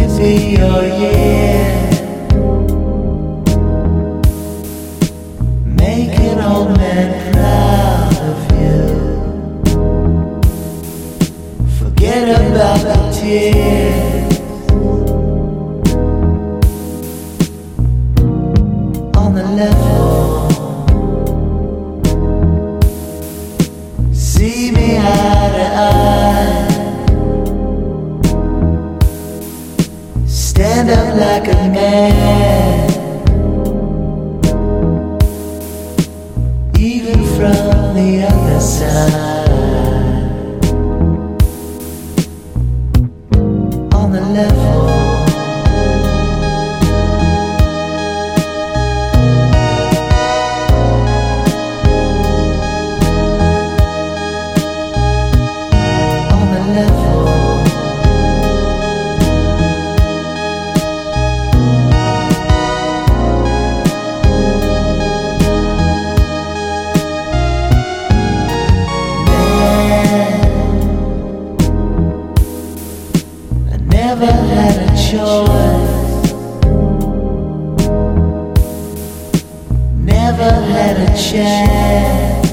be your year. Make an old man proud of you. Forget about the tears on the level. See me eye to eye. Stand up like a man, even from the other side. On the level. On the level. Never had a choice, never had a chance,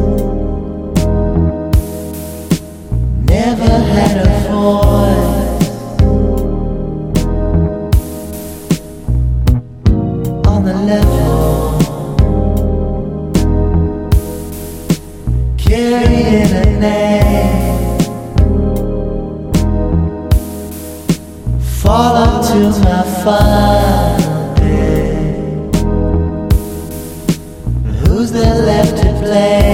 never had a voice. On the level, carrying a name. Fall onto my final day. Who's there left to play?